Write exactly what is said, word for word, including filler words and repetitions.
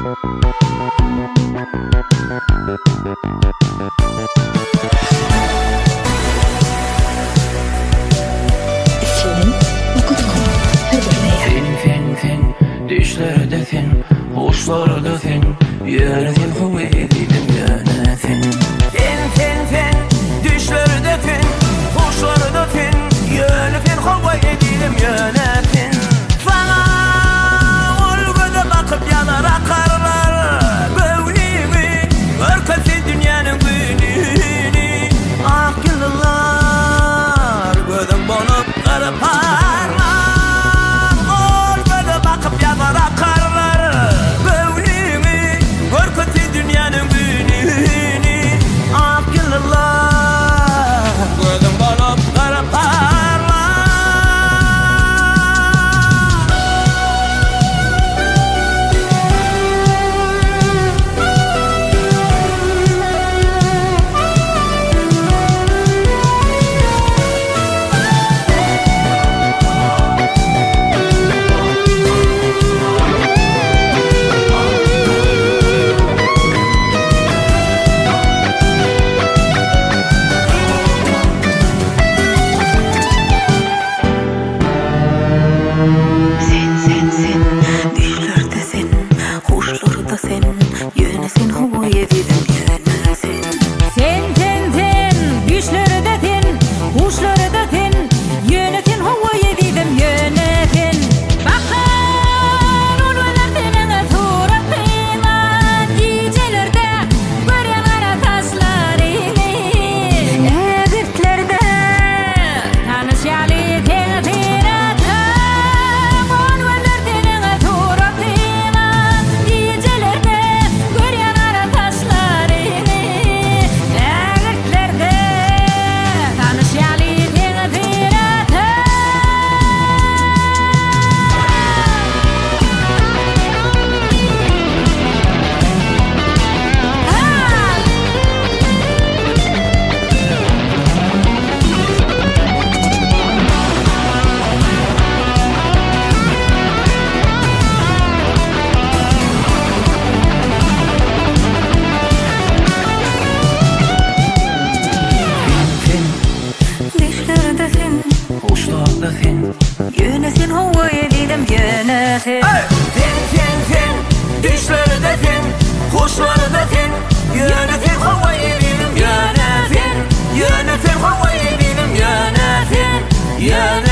Düşlerde fin, hoşlarda fin, yere fin, hüve edilim yana fin. Fin, fin, fin, düşlerde fin, hoşlarda fin, yere fin, hüve edilim yana fin. Sana olgada bakıp yanar akarlar, böylemi, örkesi dünyanın gününü. Akıllılar, gözüm bonup kırpar. Yönetin havaya dedim yönetin. Fin fin fin, düşlerde fin, hoşlarda fin. Yönetin havaya dedim yönetin. Yönetin havaya dedim yönetin.